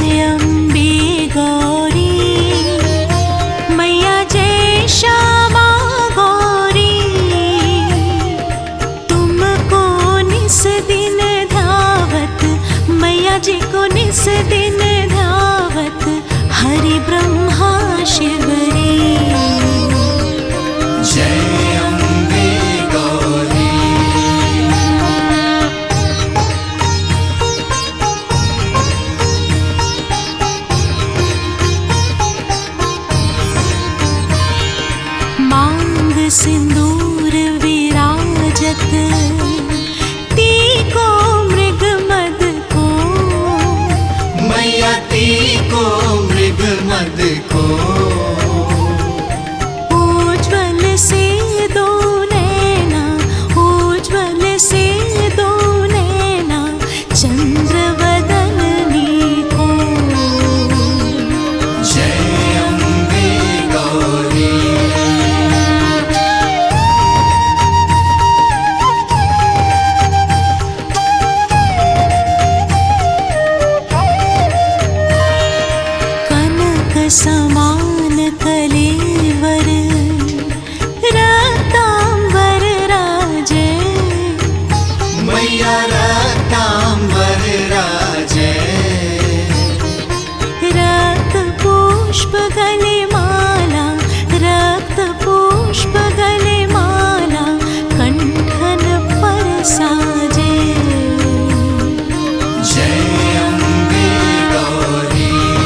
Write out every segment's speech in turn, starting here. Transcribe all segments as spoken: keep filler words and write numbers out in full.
जय अम्बे गौरी मैया जय श्यामा गौरी। तुमको निस दिन धावत मैया जी को निस दिन धावत हरि ब्रह्मा शिवरी। जय अम्बे गौरी। मांग सिंदूर विराजत तीको मृग मद को मैया तीको मृग मद को। उज्ज्वल से दो नैना उज्ज्वल से दो नैना चंद्र वदनी को। जय अम्बे गौरी। कनक समान कलेवर रक्तांबर राजे। मैया रक्तांबर राजे। रक्त पुष्प गले माला रक्त पुष्प गले माला कंठन पर साजे। जय अम्बे गौरी।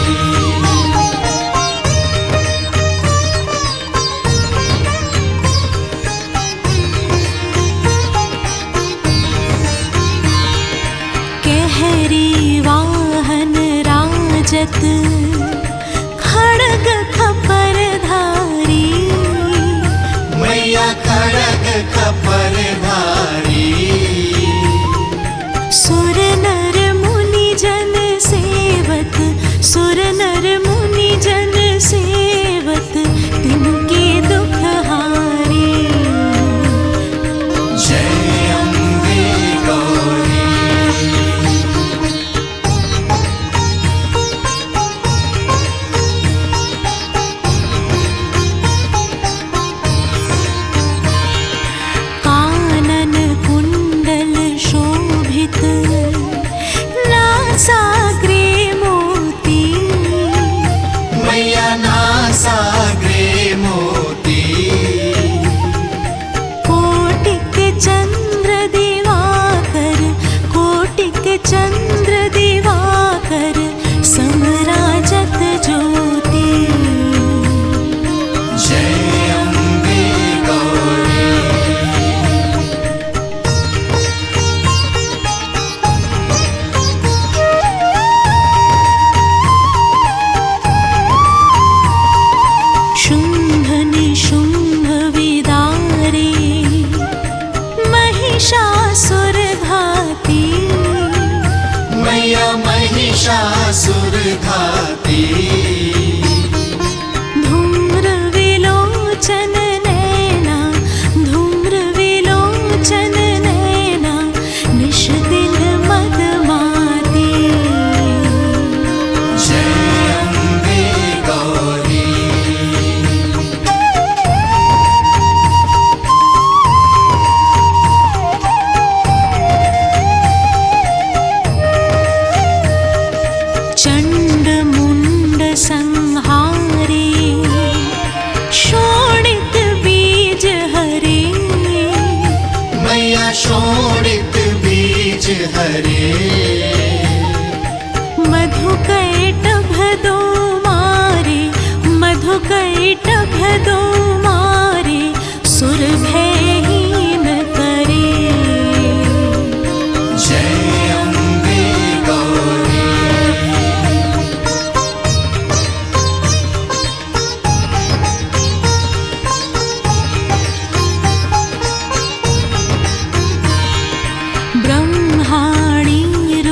कहरी वाहन राजत खड़ग खपर धारी। मैया खड़ग खपर धारी। सुर नर मुनि जन सेवत सुर नर मुनि जन सेवत तिनके दुख हारी। जय अम्बे गौरी। कानन कुंडल शोभित नासाग्रे मोती। मैया नासाग्रे मोती। कोटिक चंद्र दिवाकर कोटिक चंद्र दिवाकर समराजत ज्योति। जय अम्बे गौरी। शुंभ निशुंभ विदारे महिषासुर घाती। मैया महिषासुर घाती। धूम्र विलोचन नैना धूम्र विलोचन नैना निश दिन मदमाती। जय अम्बे गौरी। चंड मुंड संहारे शोणित बीज हरे। मैया शोणित बीज हरे। मधुकैटभ दो मारे मधुकैटभ दो मारे सुर भयहीन करे। जय अम्बे गौरी। ब्रह्माणी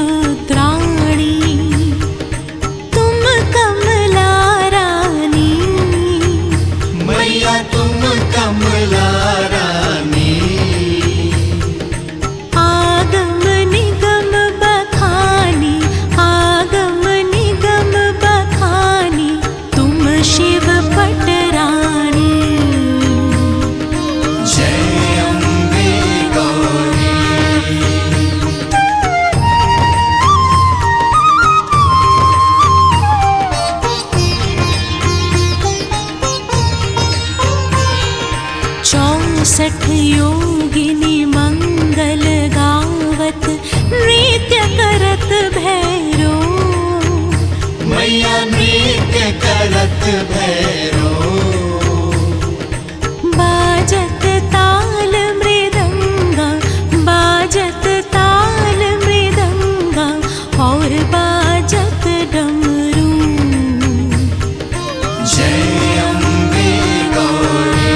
बासठ योगिनी मंगल गावत नृत्य करत भैरो। मैया नृत्य करत भैरो। बाजत ताल मृदंगा, बाजत ताल मृदंगा और बाजत डमरू। जय अम्बे गौरी।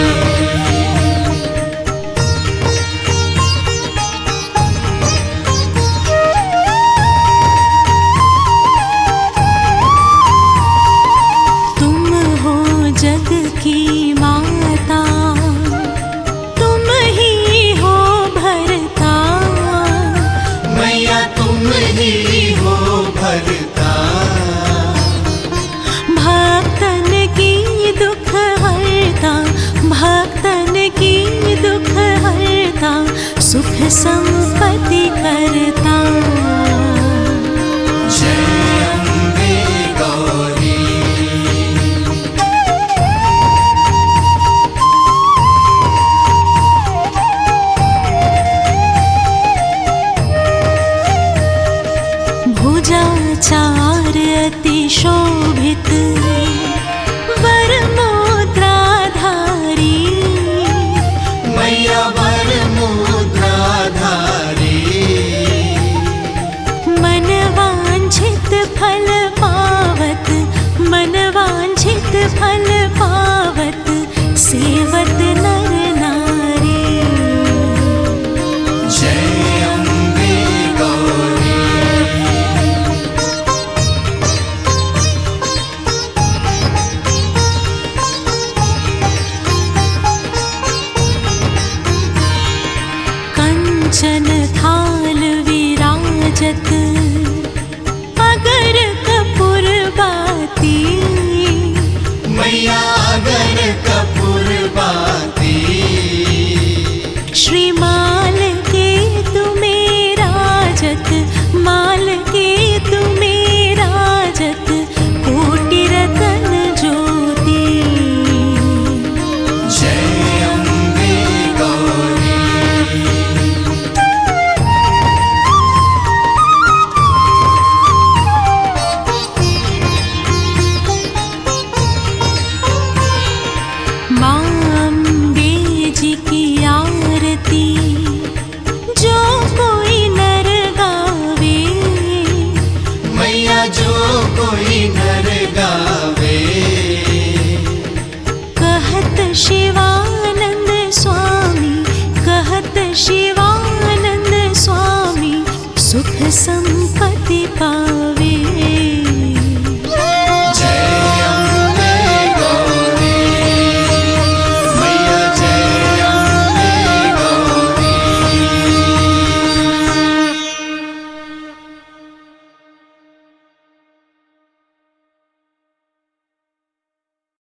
तुम हो जग की माता, तुम ही हो भरता। मैया तुम ही हो भरता। भक्तन की दुख हरता, भक्तन की दुख हरता, सुख संपत्ति करता। जय अम्बे गौरी। भुजाचार अति शोभित,